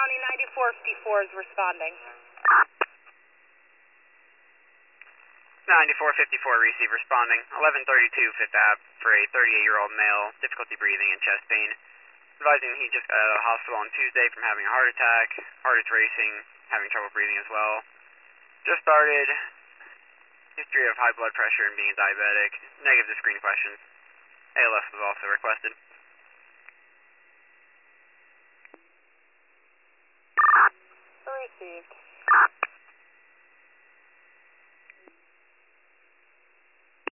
County 9454 is responding. 9454 receive responding. 1132 Fifth Ave for a 38-year-old male, difficulty breathing and chest pain. Advising he just got out of the hospital on Tuesday from having a heart attack, heart is racing, having trouble breathing as well. Just started, history of high blood pressure and being diabetic, negative to screen questions. ALS was also requested. Received.